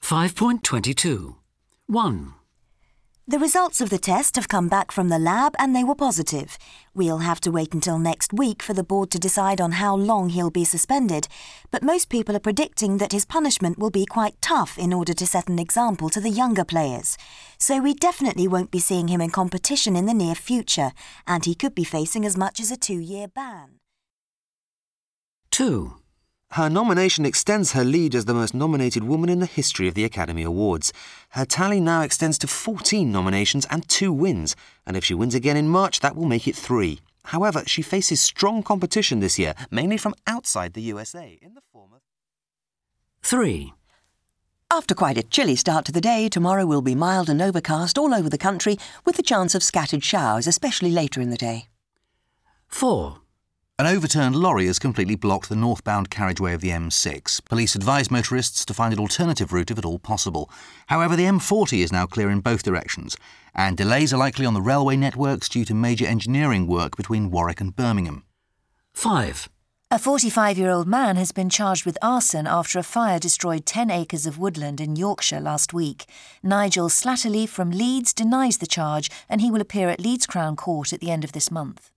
5.22. 1. The results of the test have come back from the lab and they were positive. We'll have to wait until next week for the board to decide on how long he'll be suspended, but most people are predicting that his punishment will be quite tough in order to set an example to the younger players. So we definitely won't be seeing him in competition in the near future, and he could be facing as much as a 2-year ban. 2. Her nomination extends her lead as the most nominated woman in the history of the Academy Awards. Her tally now extends to 14 nominations and 2 wins, and if she wins again in March, that will make it 3. However, she faces strong competition this year, mainly from outside the USA, in the form of... 3. After quite a chilly start to the day, tomorrow will be mild and overcast all over the country, with the chance of scattered showers, especially later in the day. 4. An overturned lorry has completely blocked the northbound carriageway of the M6. Police advise motorists to find an alternative route if at all possible. However, the M40 is now clear in both directions, and delays are likely on the railway networks due to major engineering work between Warwick and Birmingham. 5. A 45-year-old man has been charged with arson after a fire destroyed 10 acres of woodland in Yorkshire last week. Nigel Slatterly from Leeds denies the charge, and he will appear at Leeds Crown Court at the end of this month.